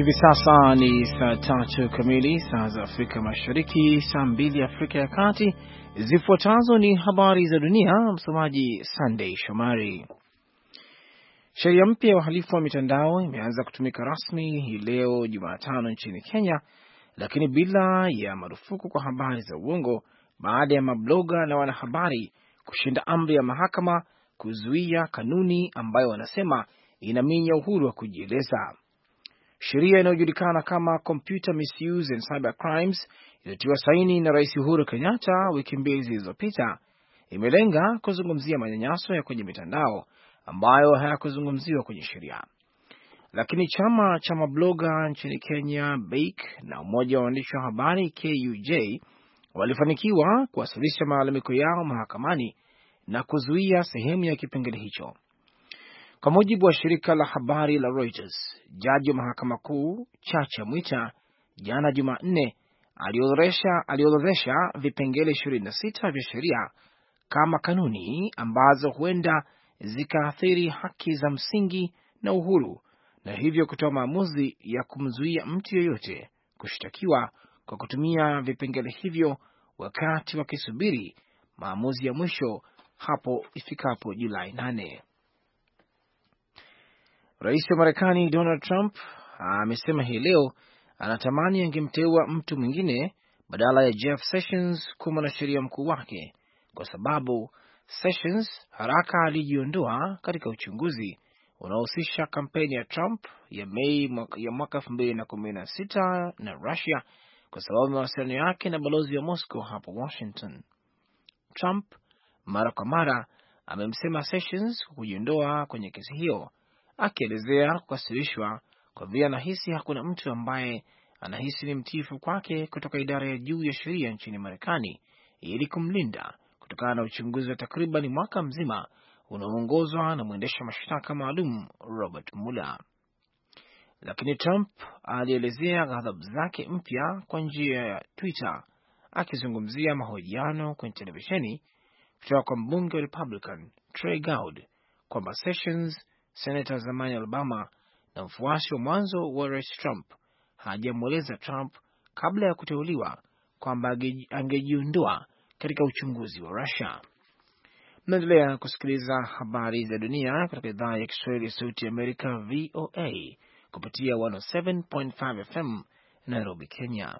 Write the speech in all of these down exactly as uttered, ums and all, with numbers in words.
Hivi sasa ni saa tatu kamili saa za Afrika Mashariki, saa mbili Afrika ya Kati. Zifuatazo ni habari za dunia, msomaji Sunday Shomari. Sheria mpya ya uhalifu wa mitandao imeanza kutumika rasmi hii leo Jumatano nchini Kenya, lakini bila ya marufuku kwa habari za uongo baada ya mabloga na wanahabari kushinda amri ya mahakama kuzuia kanuni ambayo wanasema inaminya uhuru wa kujieleza. Sheria inayojulikana kama Computer Misuse and Cyber Crimes iliyotiwa saini na Rais Uhuru Kenyatta wiki mbili zilizopita imelenga kuzungumzia manyanyaso ya kwenye mitandao ambayo hayakuzungumziwa kwenye sheria. Lakini chama cha mabloga nchini Kenya B A K na umoja wa waandishi wa habari K U J walifanikiwa kuwasilisha malalamiko yao mahakamani na kuzuia sehemu ya kipengele hicho. Kwa mujibu wa shirika la habari la Reuters, jaji wa mahakama kuu Chacha Mwita jana Jumanne aliorodhesha aliorodhesha vipengele ishirini na sita vya sheria kama kanuni ambazo huenda zikaathiri haki za msingi na uhuru, na hivyo kutoa maamuzi ya kumzuia mtu yeyote kushtakiwa kwa kutumia vipengele hivyo wakati wakisubiri maamuzi ya mwisho hapo ifikapo Julai nane. Rais wa Marekani Donald Trump amesema hii leo anatamani angemteua mtu mwingine badala ya Jeff Sessions kuwa mwanasheria mkuu wake, kwa sababu Sessions haraka alijiondoa katika uchunguzi unaohusisha kampeni ya Trump ya Mei ya mwaka elfu mbili na kumi na sita na Russia kwa sababu mawasiliano yake na balozi wa Moscow hapo Washington. Trump mara kwa mara amemsema Sessions kujiondoa kwenye kesi hiyo, akielezea kukasirishwa kwa vile anahisi hakuna mtu ambaye anahisi ni mtiifu kwake kutoka idara ya juu ya sheria nchini Marekani ili kumlinda kutokana na uchunguzi wa takriban mwaka mzima unaoongozwa na mwendesha mashtaka maalum Robert Mueller. Lakini Trump alielezea ghadhabu zake mpya kwa njia ya Twitter, akizungumzia mahojiano kwenye televisheni kutoka kwa mbunge wa Republican Trey Gowdy kwamba Sessions, Senator zamani Alabama na mfuasi wa mwanzo wa Rais Trump, hajamweleza Trump kabla ya kuteuliwa kwamba angejiondoa katika uchunguzi wa Russia. Mnaendelea kusikiliza habari za dunia kutoka idhaa ya Kiswahili ya Sauti ya Amerika V O A kupitia mia saba nukta tano F M Nairobi, Kenya.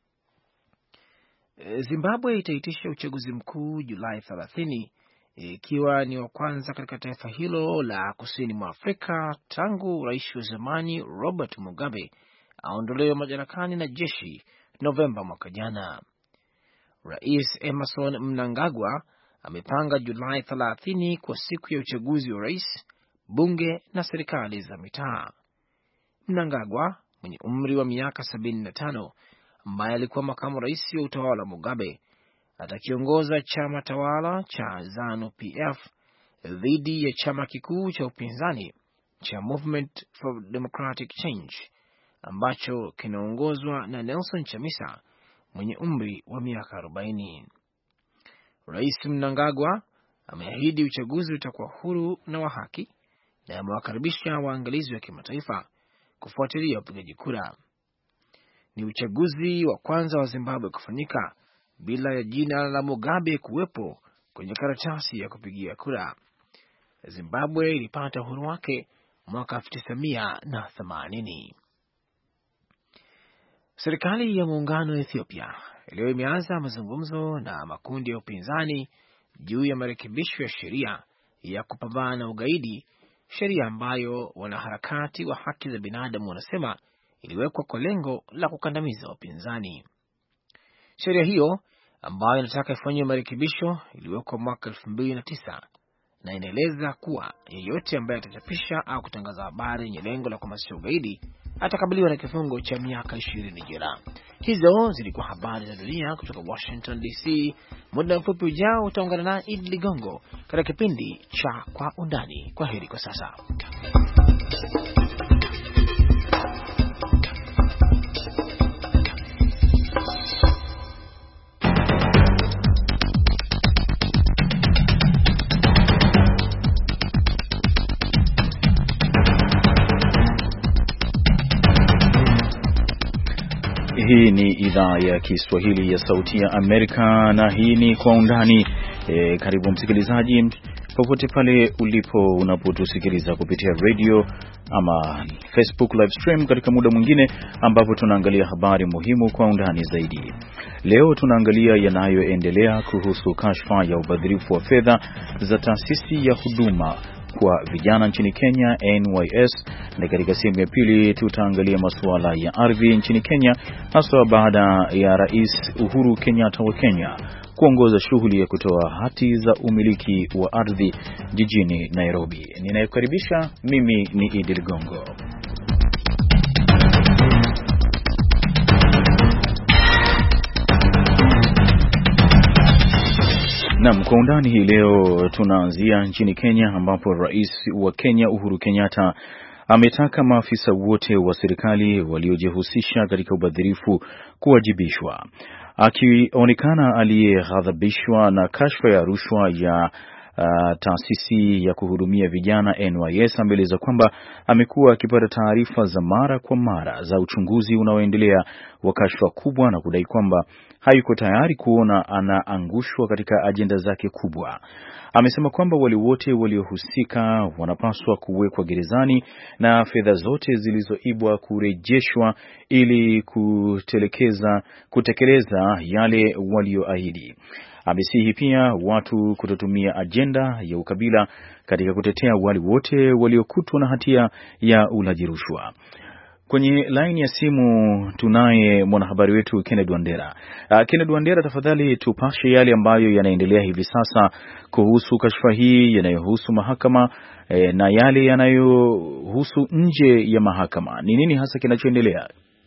Zimbabwe itaitisha uchaguzi mkuu Julai thelathini, ikiwa ni wa kwanza katika taifa hilo la kusini mwa Afrika tangu rais wa zamani Robert Mugabe aondolewe madarakani na jeshi Novemba mwaka jana. Rais Emmerson Mnangagwa amepanga Julai thelathini kwa siku ya uchaguzi wa rais, bunge na serikali za mitaa. Mnangagwa mwenye umri wa miaka sabini na tano, ambaye alikuwa makamu rais wa utawala wa Mugabe, atakiongoza chama tawala cha ZANU P F dhidi ya chama kikuu cha upinzani cha Movement for Democratic Change ambacho kinaongozwa na Nelson Chamisa mwenye umri wa miaka arobaini. Rais Mnangagwa ameahidi uchaguzi utakuwa huru na wa haki na amewakaribisha waangalizi wa kimataifa kufuatilia upigaji kura. Ni uchaguzi wa kwanza wa Zimbabwe kufanyika bila ya jina la Mugabe kuwepo kwenye karatasi ya kupigia kura. Zimbabwe ilipata uhuru wake mwaka elfu tisa mia themanini. Serikali ya muungano wa Ethiopia leo imeanza mazungumzo na makundi ya upinzani juu ya marekebisho ya sheria ya kupambana na ugaidi, sheria ambayo wanaharakati wa haki za binadamu wanasema iliwekwa kwa lengo la kukandamiza upinzani. Sheria hiyo ambayo inataka ifanywe marekebisho iliwekwa mwaka elfu mbili na tisa na inaeleza kuwa yeyote ambaye atachapisha au kutangaza habari yenye lengo la kuhamasisha ugaidi atakabiliwa na kifungo cha miaka ishirini jela. Hizo zilikuwa habari za dunia kutoka Washington D C. Muda mfupi ujao utaungana na Idi Ligongo katika kipindi cha Kwa Undani. Kwa heri kwa sasa. Hii ni idhaa ya Kiswahili ya Sauti ya Amerika na hii ni Kwa Undani. E, karibu msikilizaji popote pale ulipo unapotusikiliza kupitia radio ama Facebook live stream katika muda mwingine ambapo tunaangalia habari muhimu kwa undani zaidi. Leo tunaangalia yanayoendelea kuhusu kashfa ya ubadhirifu wa fedha za taasisi ya huduma kwa vijana nchini Kenya N Y S, na katika sehemu ya pili tutaangalia masuala ya ardhi nchini Kenya, hasa baada ya Rais Uhuru Kenyatta wa Kenya kuongoza shughuli ya kutoa hati za umiliki wa ardhi jijini Nairobi. Ninayekaribisha mimi ni Idi Ligongo. Naam, kwa undani hii leo tunaanzia nchini Kenya ambapo Rais wa Kenya Uhuru Kenyatta ametaka maafisa wote wa serikali waliojihusisha katika ubadhirifu kuwajibishwa. Akionekana aliyeghadhabishwa na kashfa ya rushwa ya Uh, taasisi ya kuhudumia vijana N Y S, ameeleza kwamba amekuwa akipata taarifa za mara kwa mara za uchunguzi unaoendelea wa kashfa kubwa na kudai kwamba hayuko tayari kuona anaangushwa katika ajenda zake kubwa. Amesema kwamba wale wote waliohusika wanapaswa kuwekwa gerezani na fedha zote zilizoibwa kurejeshwa ili kutelekeza kutekeleza yale walioahidi. Amesihi pia watu kutotumia ajenda ya ukabila katika kutetea wale wote waliokutwa na hatia ya ulaji rushwa. Kwenye line ya simu tunaye mwanahabari wetu Kennedy Wandera. Uh, Kennedy Wandera, tafadhali tupashe yale ambayo yanaendelea hivi sasa kuhusu kashfa hii yanayohusu mahakama eh, na yale yanayohusu nje ya mahakama. Ni nini hasa kinachoendelea?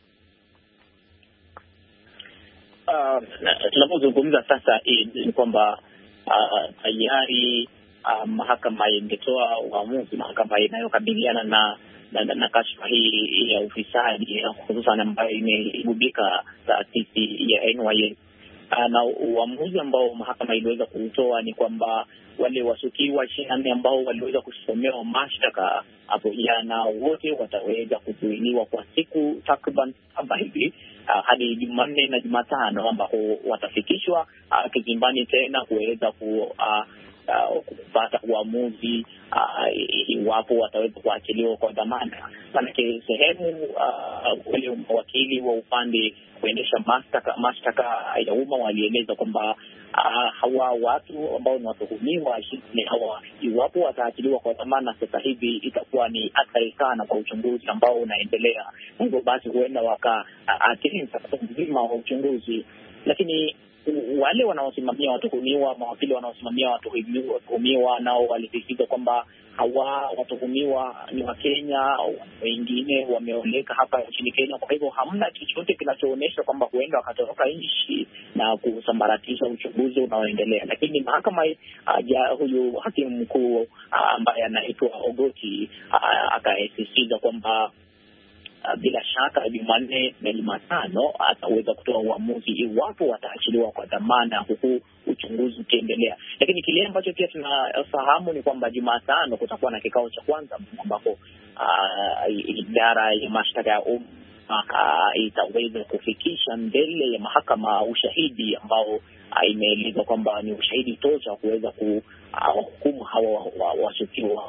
Uh, tunapozungumza sasa ni kwamba uh, tayari uh, mahakama ingetoa uamuzi, mahakama inayokabiliana na na, na, na kashfa hii ya ufisadi hususan ambayo imeibubika taasisi ya N Y S. Uh, na uamuzi ambao mahakama iliweza kutoa ni kwamba wale washukiwa ishirini na nne ambao waliweza kusomewa mashtaka hapo jana wote wataweza kuzuiliwa kwa siku takriban saba hivi uh, hadi Jumanne na Jumatano ambapo watafikishwa uh, kizimbani tena kuweza ku uh, Uh, kupata uamuzi iwapo uh, wataweza kuachiliwa kwa dhamana. Manake sehemu uh, wale mawakili wa upande kuendesha mashtaka mashtaka ya umma walieleza kwamba uh, hawa watu ambao ni watuhumiwa ni hawa, iwapo wataachiliwa kwa dhamana sasa hivi itakuwa ni athari sana kwa uchunguzi ambao unaendelea. Hivyo basi huenda wakaathiri uh, mchakato mzima wa uchunguzi. Lakini wale wanaosimamia watuhumiwa, mawakili wanaosimamia watuhumiwa nao walisisitiza kwamba hawa watuhumiwa ni wa Kenya, wengine wameoleka hapa nchini Kenya. Kwa hivyo hamna chochote kinachoonyesha kwamba huenda wakatoroka nchi na kusambaratisha uchunguzi unaoendelea. Lakini mahakama uh, huyu hakimu mkuu uh, ambaye anaitwa Ogoti uh, akasisitiza kwamba Uh, bila shaka Jumanne na Jumatano ataweza kutoa uamuzi iwapo wataachiliwa kwa dhamana huku uchunguzi ukiendelea. Lakini kile ambacho pia tunafahamu ni kwamba Jumatano kutakuwa na kikao cha kwanza ambapo uh, idara ya mashtaka ya umma uh, itaweza kufikisha mbele ya mahakama ushahidi ambao uh, imeeleza kwamba ni ushahidi tosha kuweza kuhukumu uh, hawa washukiwa.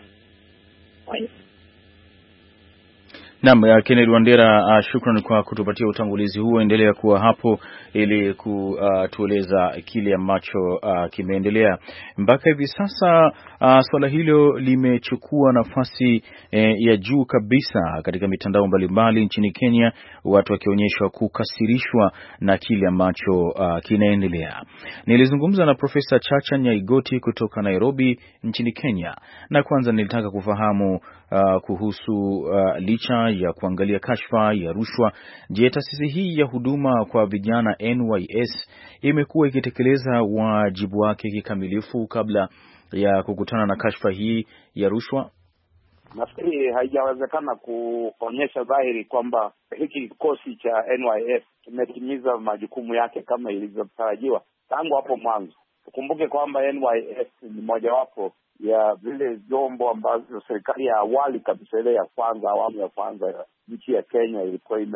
Naam, Kennedy Wandera, uh, shukrani kwa kutupatia utangulizi huo. Endelea kuwa hapo ili kutueleza uh, kile ambacho uh, kimeendelea mpaka hivi sasa. Uh, swala hilo limechukua nafasi eh, ya juu kabisa katika mitandao mbalimbali nchini Kenya, watu wakionyeshwa kukasirishwa na kile ambacho uh, kinaendelea. Nilizungumza na Profesa Chacha Nyaigoti kutoka Nairobi nchini Kenya, na kwanza nilitaka kufahamu uh, kuhusu uh, licha ya kuangalia kashfa ya rushwa, je, taasisi hii ya huduma kwa vijana N Y S imekuwa ikitekeleza wajibu wake kikamilifu kabla ya kukutana na kashfa hii ya rushwa? Nafikiri haijawezekana kuonyesha dhahiri kwamba hiki kikosi cha N Y S kimetimiza majukumu yake kama ilivyotarajiwa tangu hapo mwanzo. Tukumbuke kwamba N Y S ni mojawapo ya vile vyombo ambavyo serikali ya awali kabisa ile ya kwanza, awamu ya kwanza ya nchi ya Kenya ilikuwa ime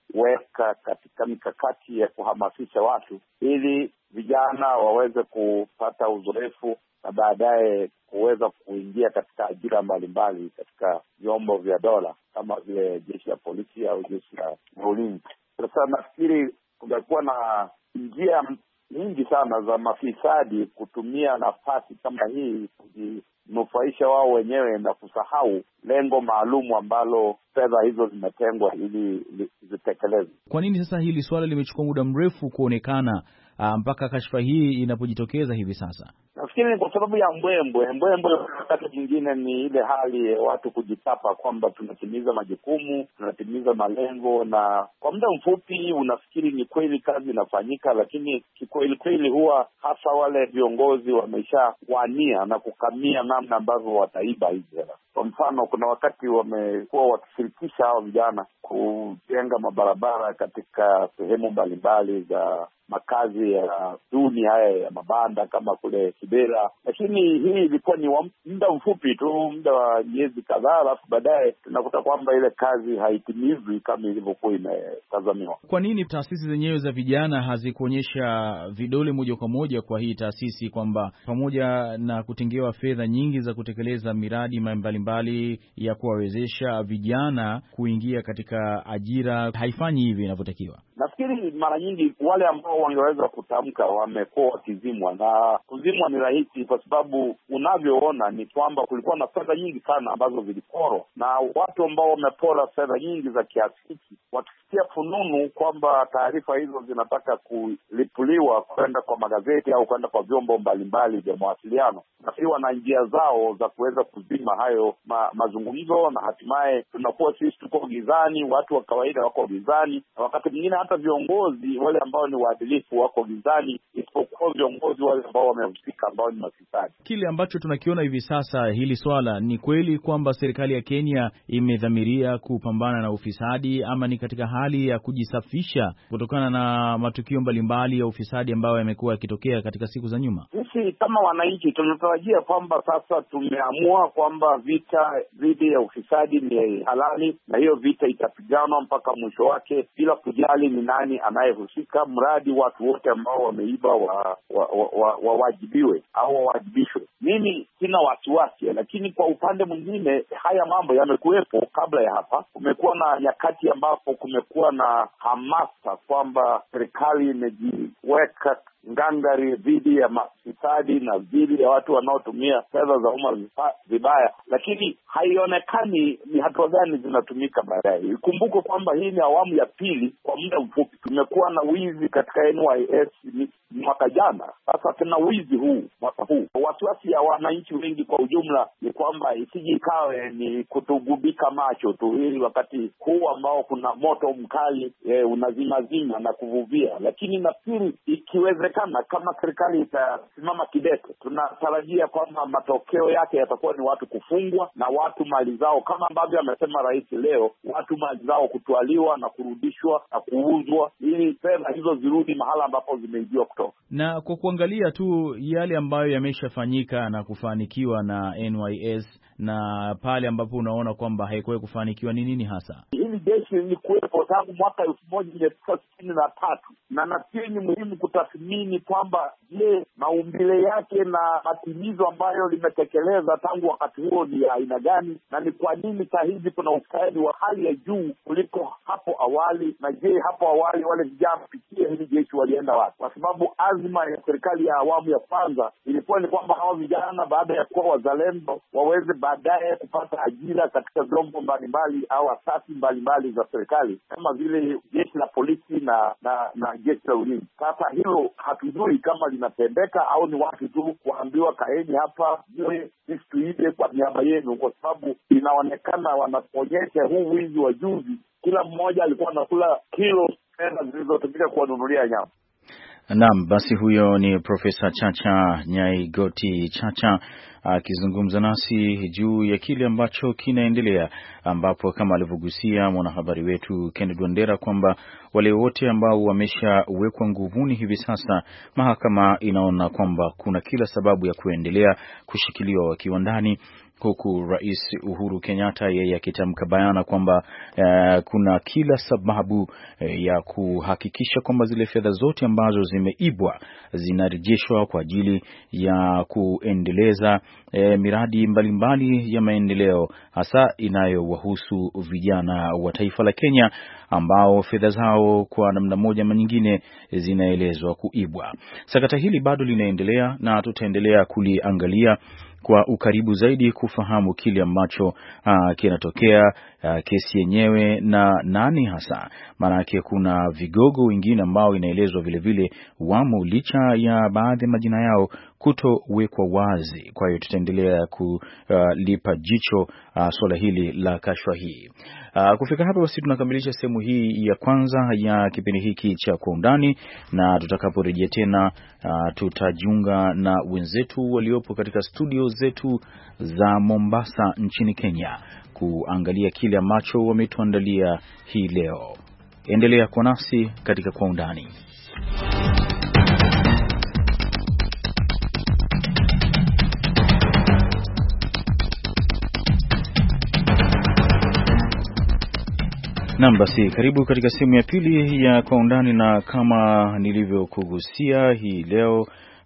kuweka katika mikakati ya kuhamasisha watu ili vijana waweze kupata uzoefu na baadaye kuweza kuingia katika ajira mbalimbali katika vyombo vya dola kama vile jeshi la polisi au jeshi la ulinzi. Sasa nafikiri kumekuwa na njia nyingi sana za mafisadi kutumia nafasi kama hii kujinufaisha wao wenyewe na kusahau lengo maalumu ambalo fedha hizo zimetengwa ili zitekelezwe. Kwa nini sasa hili swala limechukua muda mrefu kuonekana mpaka kashfa hii inapojitokeza hivi sasa? Nafikiri ni kwa sababu ya mbwembwe. Mbwembwe wakati mwingine ni ile hali ya watu kujitapa kwamba tunatimiza majukumu, tunatimiza malengo, na kwa muda mfupi unafikiri ni kweli kazi inafanyika, lakini kikweli kweli huwa hasa wale viongozi wameshawania na kukamia namna ambavyo wataiba hizi hela. Kwa mfano, kuna wakati wamekuwa wakishirikisha hao vijana kujenga mabarabara katika sehemu mbalimbali za makazi ya duni haya ya mabanda kama kule Kibera, lakini hii ilikuwa ni muda mfupi tu, muda wa miezi kadhaa, alafu baadaye tunakuta kwamba ile kazi haitimizwi kama ilivyokuwa imetazamiwa. Kwa nini taasisi zenyewe za vijana hazikuonyesha vidole moja kwa moja kwa hii taasisi kwamba pamoja na kutengewa fedha nyingi za kutekeleza miradi mbalimbali ya kuwawezesha vijana kuingia katika ajira haifanyi hivi inavyotakiwa? Nafikiri mara nyingi wale ambao wangeweza kutamka wamekuwa wakizimwa, na kuzimwa ni rahisi kwa sababu unavyoona ni kwamba kulikuwa na fedha nyingi sana ambazo ziliporwa, na watu ambao wamepora fedha nyingi za kiasi hiki wakisikia fununu kwamba taarifa hizo zinataka kulipuliwa kwenda kwa magazeti au kwenda kwa vyombo mbalimbali vya mawasiliano, nafikiri wana njia zao za kuweza kuzima hayo ma, mazungumzo, na hatimaye tunakuwa sisi tuko gizani, watu wa kawaida wako gizani, na wakati mwingine hata viongozi wale ambao ni waadilifu wako gizani, isipokuwa viongozi wale ambao wamehusika ambao ni mafisadi. Kile ambacho tunakiona hivi sasa, hili swala ni kweli kwamba serikali ya Kenya imedhamiria kupambana na ufisadi, ama ni katika hali ya kujisafisha kutokana na matukio mbalimbali ya ufisadi ambayo yamekuwa yakitokea katika siku za nyuma? Sisi kama wananchi tunatarajia kwamba sasa tumeamua kwamba vita dhidi ya ufisadi ni halali, na hiyo vita itapiganwa mpaka mwisho wake bila kujali ni nani anayehusika, mradi watu wote ambao wameiba wa wawajibiwe wa, wa, wa au wawajibishwe. Mimi sina wasiwasi, lakini kwa upande mwingine haya mambo yamekuwepo kabla ya hapa. Kumekuwa na nyakati ambapo kumekuwa na hamasa kwamba serikali imejiweka ngangari dhidi ya mafisadi na dhidi ya watu wanaotumia fedha za umma vibaya, lakini haionekani ni hatua gani zinatumika baadaye. Ikumbuke kwamba hii ni awamu ya pili kwa muda mfupi. Tumekuwa na wizi katika N Y S mwaka jana, sasa tuna wizi huu mwaka huu. Wasiwasi ya wananchi wengi kwa ujumla ni kwamba isije ikawe ni kutugubika macho tu, ili wakati huu ambao kuna moto mkali e, unazimazima na kuvuvia. Lakini nafikiri ikiwezekana, kama serikali itasimama kidete, tunatarajia kwamba matokeo yake yatakuwa ni watu kufungwa na watu mali zao, kama ambavyo amesema rais leo, watu mali zao kutwaliwa na kurudishwa na kuuzwa, ili fedha hizo zirudi mahala ambapo zimeibiwa kutoka. Na kwa kuangalia tu yale ambayo yameshafanyika na kufanikiwa na N Y S, na pale ambapo unaona kwamba haikuwahi kufanikiwa, ni nini hasa? Hili jeshi ni kuwepo tangu mwaka elfu moja mia tisa sitini na tatu, na nafikiri ni muhimu kutathmini kwamba je, maumbile yake na matimizo ambayo limetekeleza tangu wakati huo ni ya aina gani, na ni kwa nini saa hizi kuna ustadi wa hali ya juu kuliko hapo awali, na je hapo awali wale vijana pitia hili jeshi walienda wapi? Kwa sababu azma ya serikali ya awamu ya kwanza ilikuwa ni kwamba hao vijana baada ya kuwa wazalendo waweze baadaye kupata ajira katika vyombo mbalimbali au asasi mbalimbali za serikali kama vile jeshi la polisi na na, na jeshi la ulinzi. Sasa hilo hatujui kama linatendeka au ni watu tu kuambiwa kaeni hapa sisi tuibe kwa niaba yenu, kwa sababu inaonekana wanaonyesha huu wizi wa juzi, kila mmoja alikuwa anakula kilo fedha zilizotumika kuwanunulia nyama. Naam, basi huyo ni Profesa Chacha Nyaigoti Chacha akizungumza nasi juu ya kile ambacho kinaendelea, ambapo kama alivyogusia mwanahabari wetu Kenneth Wandera kwamba wale wote ambao wameshawekwa nguvuni hivi sasa, mahakama inaona kwamba kuna kila sababu ya kuendelea kushikiliwa wakiwa ndani huku Rais Uhuru Kenyatta yeye akitamka bayana kwamba uh, kuna kila sababu uh, ya kuhakikisha kwamba zile fedha zote ambazo zimeibwa zinarejeshwa kwa ajili ya kuendeleza uh, miradi mbalimbali mbali ya maendeleo, hasa inayowahusu vijana wa taifa la Kenya ambao fedha zao kwa namna moja ama nyingine zinaelezwa kuibwa. Sakata hili bado linaendelea na tutaendelea kuliangalia kwa ukaribu zaidi kufahamu kile ambacho uh, kinatokea, uh, kesi yenyewe na nani hasa. Maanake kuna vigogo wengine ambao inaelezwa vile vile wamo licha ya baadhi ya majina yao kutowekwa wazi. Kwa hiyo tutaendelea kulipa jicho uh, swala hili la kashfa hii. Uh, kufika hapa basi tunakamilisha sehemu hii ya kwanza ya kipindi hiki cha Kwa Undani, na tutakaporejea tena uh, tutajiunga na wenzetu waliopo katika studio zetu za Mombasa nchini Kenya kuangalia kile ambacho wametuandalia hii leo. Endelea kwa nasi katika Kwa Undani. Naam, basi karibu katika sehemu ya pili ya Kwa Undani, na kama nilivyokugusia hii leo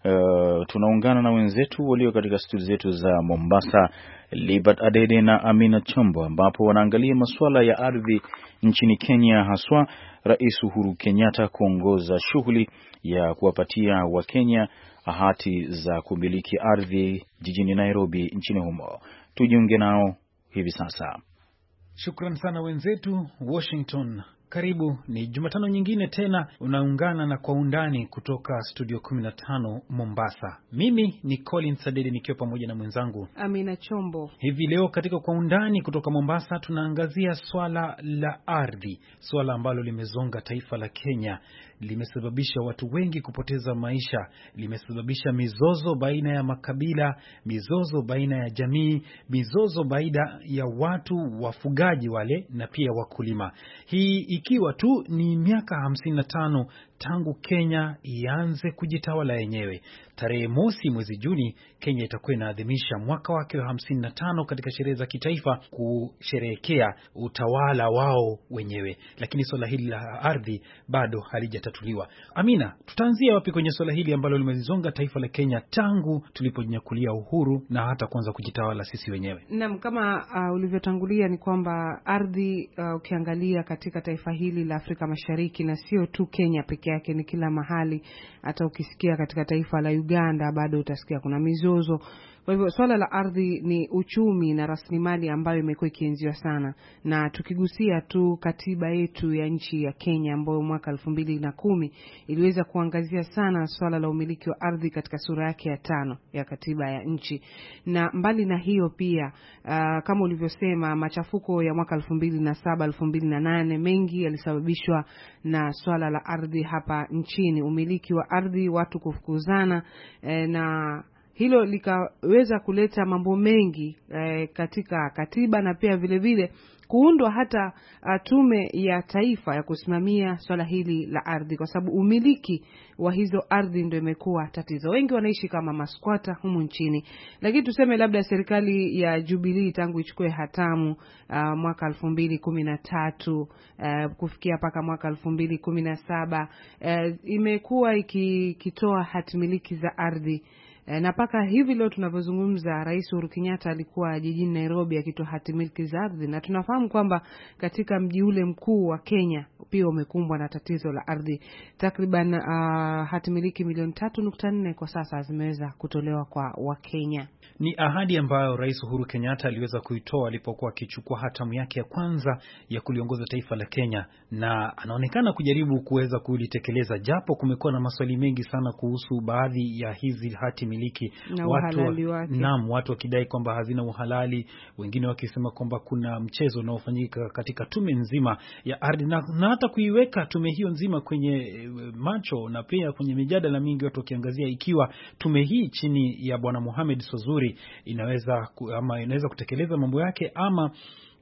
uh, tunaungana na wenzetu walio katika studio zetu za Mombasa, Libert Adede na Amina Chombo, ambapo wanaangalia masuala ya ardhi nchini Kenya, haswa Rais Uhuru Kenyatta kuongoza shughuli ya kuwapatia Wakenya hati za kumiliki ardhi jijini Nairobi nchini humo. Tujiunge nao hivi sasa. Shukran sana wenzetu Washington. Karibu, ni Jumatano nyingine tena unaungana na Kwa Undani kutoka studio kumi na tano Mombasa. Mimi ni Colin Sadede nikiwa pamoja na mwenzangu Amina Chombo. Hivi leo katika Kwa Undani kutoka Mombasa tunaangazia swala la ardhi, swala ambalo limezonga taifa la Kenya, limesababisha watu wengi kupoteza maisha, limesababisha mizozo baina ya makabila, mizozo baina ya jamii, mizozo baina ya watu wafugaji wale na pia wakulima. Hii ikiwa tu ni miaka hamsini na tano tangu Kenya ianze kujitawala yenyewe. Tarehe mosi mwezi Juni, Kenya itakuwa inaadhimisha mwaka wake wa hamsini na tano katika sherehe za kitaifa kusherehekea utawala wao wenyewe. Lakini swala hili la ardhi bado halijatatuliwa. Amina, tutaanzia wapi kwenye swala hili ambalo limezonga taifa la Kenya tangu tulipojinyakulia uhuru na hata kuanza kujitawala sisi wenyewe? Naam, kama uh, ulivyotangulia ni kwamba ardhi uh, ukiangalia katika taifa hili la Afrika Mashariki, na sio tu Kenya pekee yake, ni kila mahali. Hata ukisikia katika taifa la Uganda bado utasikia kuna mizozo. Kwa hivyo swala la ardhi ni uchumi na rasilimali ambayo imekuwa ikienziwa sana. Na tukigusia tu katiba yetu ya nchi ya Kenya ambayo mwaka elfu mbili na kumi iliweza kuangazia sana swala la umiliki wa ardhi katika sura yake ya tano ya katiba ya nchi. Na mbali na hiyo pia uh, kama ulivyosema, machafuko ya mwaka elfu mbili na saba elfu mbili na nane mengi yalisababishwa na swala la ardhi hapa nchini, umiliki wa ardhi, watu kufukuzana eh, na hilo likaweza kuleta mambo mengi eh, katika katiba, na pia vile vile kuundwa hata uh, tume ya taifa ya kusimamia swala hili la ardhi, kwa sababu umiliki wa hizo ardhi ndio imekuwa tatizo. Wengi wanaishi kama maskwata humu nchini. Lakini tuseme labda serikali ya Jubilee tangu ichukue hatamu uh, mwaka elfu mbili kumi na tatu uh, kufikia paka mwaka elfu mbili kumi na saba uh, imekuwa ikitoa hatimiliki za ardhi. Na paka hivi leo tunavyozungumza, Rais Uhuru Kenyatta alikuwa jijini Nairobi akitoa hatimiliki za ardhi, na tunafahamu kwamba katika mji ule mkuu wa Kenya pia umekumbwa na tatizo la ardhi. Takriban uh, hatimiliki milioni tatu nukta nne kwa sasa zimeweza kutolewa kwa Wakenya. Ni ahadi ambayo Rais Uhuru Kenyatta aliweza kuitoa alipokuwa akichukua hatamu yake ya kwanza ya kuliongoza taifa la Kenya, na anaonekana kujaribu kuweza kulitekeleza, japo kumekuwa na maswali mengi sana kuhusu baadhi ya hizi hati miliki. Na watu naam, watu wakidai kwamba hazina uhalali, wengine wakisema kwamba kuna mchezo unaofanyika katika tume nzima ya ardhi, na, na hata kuiweka tume hiyo nzima kwenye macho na pia kwenye mijadala mingi, watu wakiangazia ikiwa tume hii chini ya Bwana Mohamed Sozuri inaweza ama inaweza kutekeleza mambo yake, ama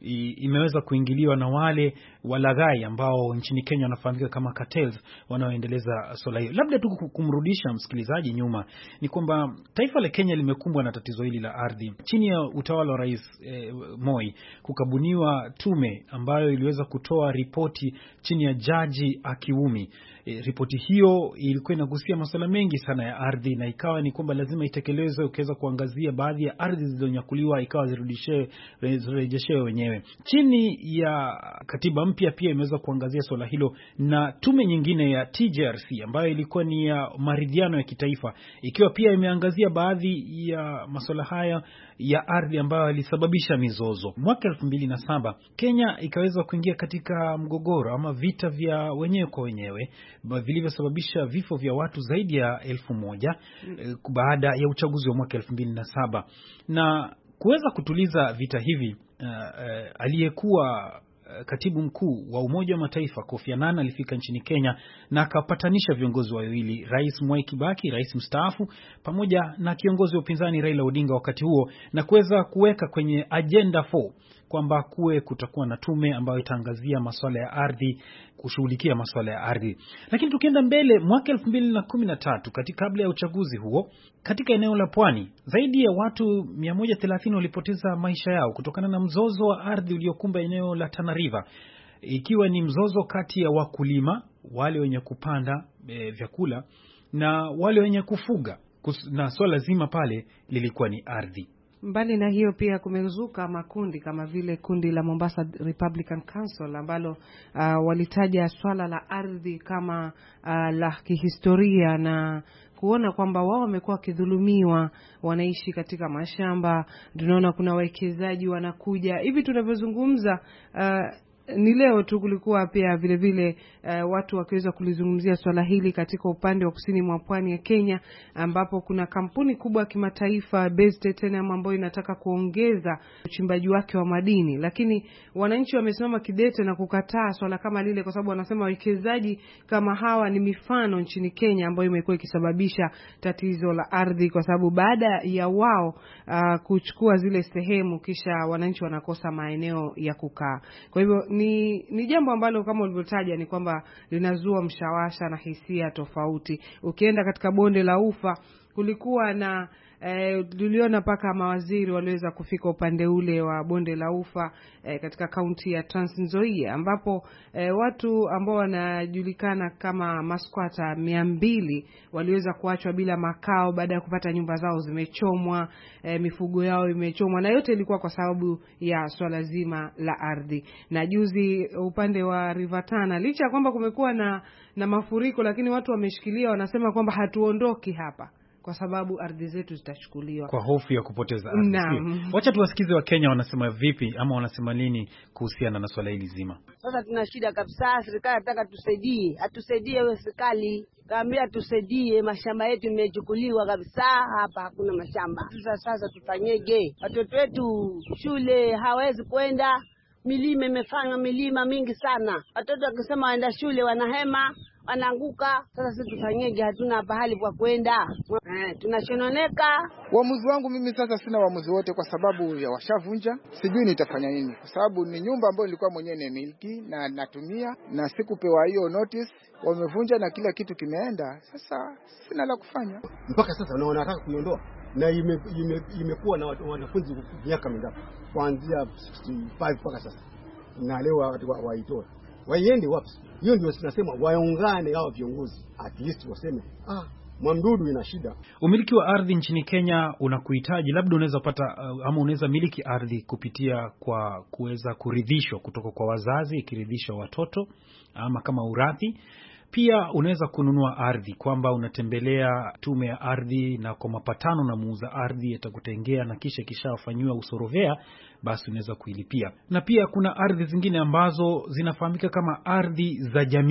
imeweza kuingiliwa na wale walaghai ambao nchini Kenya wanafahamika kama cartels wanaoendeleza swala hilo. Labda tu kumrudisha msikilizaji nyuma, ni kwamba taifa la Kenya limekumbwa na tatizo hili la ardhi. Chini ya utawala wa Rais eh, Moi, kukabuniwa tume ambayo iliweza kutoa ripoti chini ya Jaji Akiwumi. E, ripoti hiyo ilikuwa inagusia masuala mengi sana ya ardhi, na ikawa ni kwamba lazima itekelezwe, ukiweza kuangazia baadhi ya ardhi zilizonyakuliwa ikawa zirudishewe zirejeshewe wenyewe. Chini ya katiba mpya pia imeweza kuangazia swala hilo, na tume nyingine ya T J R C ambayo ilikuwa ni ya maridhiano ya kitaifa, ikiwa pia imeangazia baadhi ya masuala haya ya ardhi ambayo yalisababisha mizozo. Mwaka elfu mbili na saba Kenya ikaweza kuingia katika mgogoro ama vita vya wenyewe kwa wenyewe vilivyosababisha vifo vya watu zaidi ya elfu moja baada ya uchaguzi wa mwaka elfu mbili na saba. Na kuweza kutuliza vita hivi uh, uh, aliyekuwa katibu mkuu wa Umoja wa Mataifa Kofi Annan alifika nchini Kenya na akapatanisha viongozi wawili, Rais Mwai Kibaki, rais mstaafu, pamoja na kiongozi wa upinzani Raila Odinga wakati huo, na kuweza kuweka kwenye agenda nne kwamba kuwe kutakuwa na tume ambayo itaangazia masuala ya ardhi, kushughulikia masuala ya ardhi. Lakini tukienda mbele, mwaka elfu mbili na kumi na tatu, katika kabla ya uchaguzi huo, katika eneo la Pwani, zaidi ya watu mia moja thelathini walipoteza maisha yao kutokana na mzozo wa ardhi uliokumba eneo la Tana River, ikiwa ni mzozo kati ya wakulima, wale wenye kupanda e, vyakula, na wale wenye kufuga, na swala zima pale lilikuwa ni ardhi. Mbali na hiyo pia kumezuka makundi kama vile kundi la Mombasa Republican Council ambalo uh, walitaja swala la ardhi kama uh, la kihistoria, na kuona kwamba wao wamekuwa wakidhulumiwa, wanaishi katika mashamba. Tunaona kuna wawekezaji wanakuja hivi tunavyozungumza. uh, Ni leo tu kulikuwa pia vile vile uh, watu wakiweza kulizungumzia swala hili katika upande wa kusini mwa pwani ya Kenya, ambapo kuna kampuni kubwa ya kimataifa Base Titanium ambayo inataka kuongeza uchimbaji wake wa madini, lakini wananchi wamesimama kidete na kukataa swala kama lile, kwa sababu wanasema wawekezaji kama hawa ni mifano nchini Kenya ambayo imekuwa ikisababisha tatizo la ardhi, kwa sababu baada ya wao uh, kuchukua zile sehemu, kisha wananchi wanakosa maeneo ya kukaa. Kwa hivyo ni ni jambo ambalo kama ulivyotaja ni kwamba linazua mshawasha na hisia tofauti. Ukienda katika bonde la Ufa, kulikuwa na eh, tuliona paka mawaziri waliweza kufika upande ule wa bonde la Ufa eh, katika kaunti ya Trans Nzoia, ambapo eh, watu ambao wanajulikana kama maskwata mia mbili waliweza kuachwa bila makao baada ya kupata nyumba zao zimechomwa, eh, mifugo yao imechomwa, na yote ilikuwa kwa sababu ya swala zima la ardhi. Na juzi upande wa River Tana, licha kwamba kumekuwa na na mafuriko, lakini watu wameshikilia, wanasema kwamba hatuondoki hapa kwa sababu ardhi zetu zitachukuliwa, kwa hofu ya kupoteza ardhi. Wacha tuwasikize wa Kenya wanasema vipi ama wanasema nini kuhusiana na swala hili zima. Sasa tuna shida kabisa, serikali nataka tusaidie, atusaidie wewe serikali. Kaambia tusaidie, mashamba yetu yamechukuliwa kabisa, hapa hakuna mashamba. Sasa sasa tufanyeje? Watoto wetu shule hawezi kwenda, milima imefanywa milima mingi sana. Watoto wakisema waenda shule wanahema, wanaanguka. Sasa sisi tufanyeje? Hatuna pahali pa kwenda. Eh, tunashononeka. Uamuzi wangu mimi sasa sina uamuzi wote, kwa sababu ya washavunja. Sijui nitafanya nini, kwa sababu ni nyumba ambayo nilikuwa mwenyewe nimiliki na natumia, na sikupewa hiyo notice. Wamevunja na kila kitu kimeenda. Sasa sina la kufanya. Mpaka sasa na wanataka kuiondoa, na imekuwa ime, ime wanafunzi miaka mingapi, kuanzia sitini na tano mpaka sasa, na leo waitoa waiende wapi? Hiyo ndio tunasema waungane hao viongozi, at least waseme ah, Mwamdudu ina shida. Umiliki wa ardhi nchini Kenya unakuhitaji, labda unaweza pata uh, ama unaweza miliki ardhi kupitia kwa kuweza kuridhishwa kutoka kwa wazazi, ikiridhishwa watoto, ama kama urathi. Pia unaweza kununua ardhi, kwamba unatembelea tume ya ardhi na kwa mapatano na muuza ardhi atakutengea, na kisha kishafanywa usorovea, basi unaweza kuilipia. Na pia kuna ardhi zingine ambazo zinafahamika kama ardhi za jamii.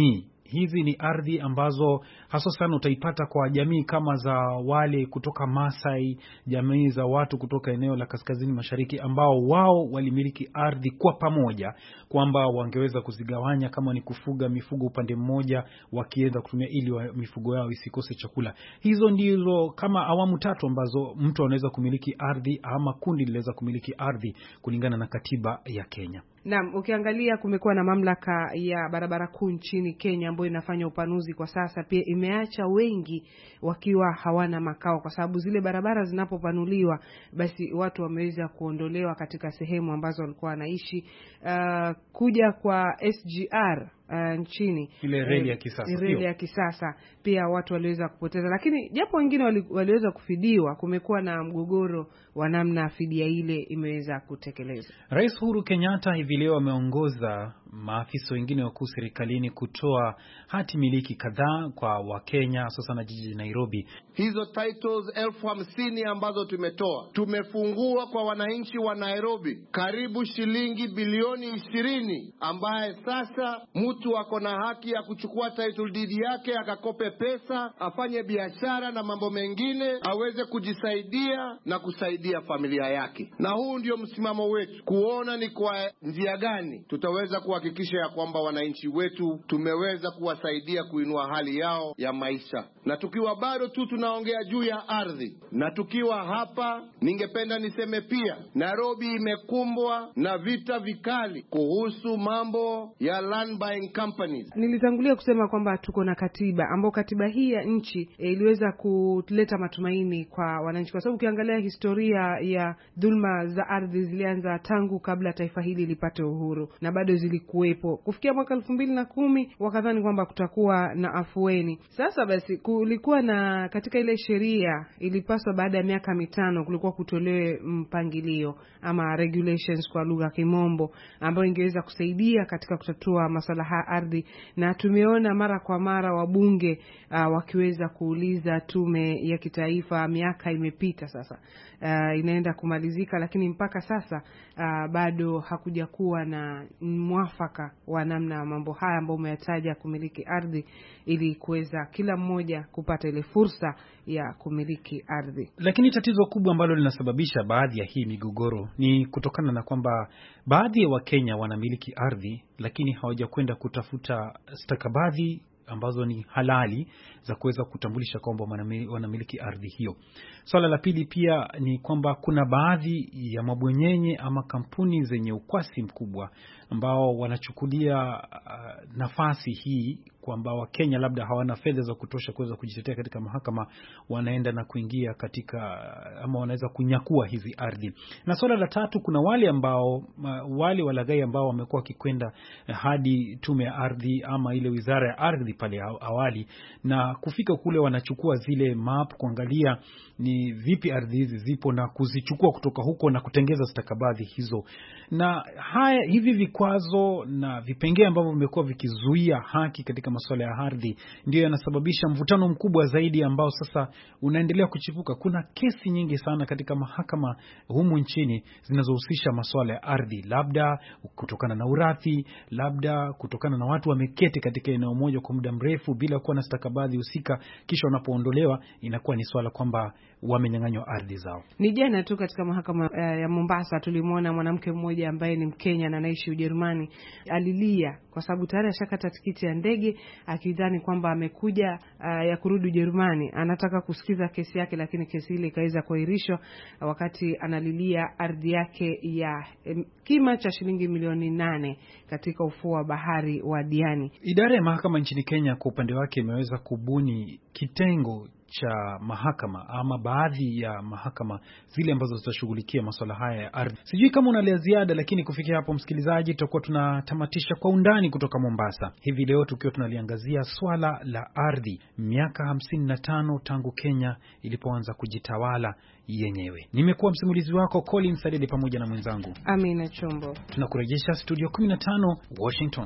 hizi ni ardhi ambazo hasa sana utaipata kwa jamii kama za wale kutoka Masai, jamii za watu kutoka eneo la kaskazini mashariki ambao wao walimiliki ardhi kwa pamoja, kwamba wangeweza kuzigawanya kama ni kufuga mifugo upande mmoja, wakienda kutumia ili wa mifugo yao isikose chakula. Hizo ndizo kama awamu tatu ambazo mtu anaweza kumiliki ardhi ama kundi linaweza kumiliki ardhi kulingana na katiba ya Kenya. Naam, ukiangalia kumekuwa na mamlaka ya barabara kuu nchini Kenya ambayo inafanya upanuzi kwa sasa, pia imeacha wengi wakiwa hawana makao, kwa sababu zile barabara zinapopanuliwa basi watu wameweza kuondolewa katika sehemu ambazo walikuwa wanaishi. Uh, kuja kwa S G R Uh, nchini ile reli ya kisasa, reli ya kisasa pia watu waliweza kupoteza, lakini japo wengine wali, waliweza kufidiwa, kumekuwa na mgogoro wa namna fidia ile imeweza kutekelezwa. Rais Uhuru Kenyatta hivi leo ameongoza maafisa wengine wakuu serikalini kutoa hati miliki kadhaa kwa Wakenya, sasa na jiji Nairobi. Hizo titles elfu hamsini ambazo tumetoa, tumefungua kwa wananchi wa Nairobi karibu shilingi bilioni ishirini, ambaye sasa mtu wako na haki ya kuchukua title deed yake, akakope pesa, afanye biashara na mambo mengine, aweze kujisaidia na kusaidia familia yake. Na huu ndio msimamo wetu, kuona ni kwa njia gani tutaweza kuhakikisha ya kwamba wananchi wetu tumeweza kuwasaidia kuinua hali yao ya maisha. Na tukiwa bado tu tunaongea juu ya ardhi, na tukiwa hapa, ningependa niseme pia Nairobi imekumbwa na vita vikali kuhusu mambo ya land buying companies. Nilitangulia kusema kwamba tuko na katiba ambao katiba hii ya nchi e, iliweza kuleta matumaini kwa wananchi, kwa sababu ukiangalia historia ya dhulma za ardhi zilianza tangu kabla taifa hili lipate uhuru na bado zilikuwepo. Kufikia mwaka elfu mbili na kumi wakadhani kwamba kutakuwa na afueni. Sasa basi kulikuwa na katika ile sheria ilipaswa baada ya miaka mitano kulikuwa kutolewe mpangilio ama regulations kwa lugha ya Kimombo, ambayo ingeweza kusaidia katika kutatua masuala ya ardhi. Na tumeona mara kwa mara wabunge uh, wakiweza kuuliza tume ya kitaifa. Miaka imepita sasa, uh, inaenda kumalizika, lakini mpaka sasa uh, bado hakuja kuwa na mwafaka wa namna mambo haya ambayo umeyataja, kumiliki ardhi, ili kuweza kila mmoja kupata ile fursa ya kumiliki ardhi. Lakini tatizo kubwa ambalo linasababisha baadhi ya hii migogoro ni kutokana na kwamba baadhi ya Wakenya wanamiliki ardhi lakini hawajakwenda kutafuta stakabadhi ambazo ni halali za kuweza kutambulisha kwamba wanamiliki ardhi hiyo. Swala la pili pia ni kwamba kuna baadhi ya mabwenyenye ama kampuni zenye ukwasi mkubwa ambao wanachukulia uh, nafasi hii kwamba Wakenya labda hawana fedha za kutosha kuweza kujitetea katika mahakama, wanaenda na kuingia katika ama wanaweza kunyakua hizi ardhi. Na swala la tatu, kuna wale ambao wale walaghai ambao wamekuwa kikwenda hadi tume ya ardhi ama ile wizara ya ardhi pale awali, na kufika kule wanachukua zile map kuangalia ni vipi ardhi hizi zipo na kuzichukua kutoka huko na kutengeza stakabadhi hizo. Na haya hivi vikwazo na vipengee ambavyo vimekuwa vikizuia haki katika masuala ya ardhi ndio yanasababisha mvutano mkubwa zaidi ambao sasa unaendelea kuchipuka. Kuna kesi nyingi sana katika mahakama humu nchini zinazohusisha masuala ya ardhi, labda kutokana na urathi, labda kutokana na watu wameketi katika eneo moja kwa muda mrefu bila kuwa na stakabadhi husika, kisha wanapoondolewa inakuwa ni swala kwamba wamenyang'anywa ardhi zao. Ni jana tu katika mahakama uh, ya Mombasa tulimwona mwanamke mmoja ambaye ni Mkenya na anaishi Ujerumani alilia kwa sababu tayari ashakata tikiti ya ndege akidhani kwamba amekuja uh, ya kurudi Ujerumani, anataka kusikiza kesi yake, lakini kesi ile ikaweza kuahirishwa uh, wakati analilia ardhi yake ya um, kima cha shilingi milioni nane katika ufuo wa bahari wa Diani. Idara ya mahakama nchini Kenya kwa upande wake imeweza kubuni kitengo cha mahakama ama baadhi ya mahakama zile ambazo zitashughulikia masuala haya ya ardhi. Sijui kama una la ziada, lakini kufikia hapo msikilizaji, tutakuwa tunatamatisha Kwa Undani kutoka Mombasa hivi leo, tukiwa tunaliangazia swala la ardhi, miaka hamsini na tano tangu Kenya ilipoanza kujitawala yenyewe. Nimekuwa msimulizi wako Colin Sadede pamoja na mwenzangu Amina Chombo. Tunakurejesha studio kumi na tano Washington.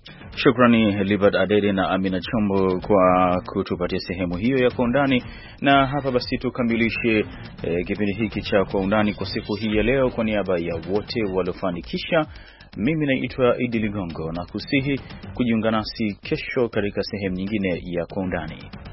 Shukrani Libert Adede na Amina Chombo kwa kutupatia sehemu hiyo ya Kwa Undani. Na hapa basi tukamilishe eh, kipindi hiki cha Kwa Undani kwa siku hii ya leo. Kwa niaba ya wote waliofanikisha Mimi naitwa Idi Ligongo na kusihi kujiunga nasi kesho katika sehemu nyingine ya Kwa Undani.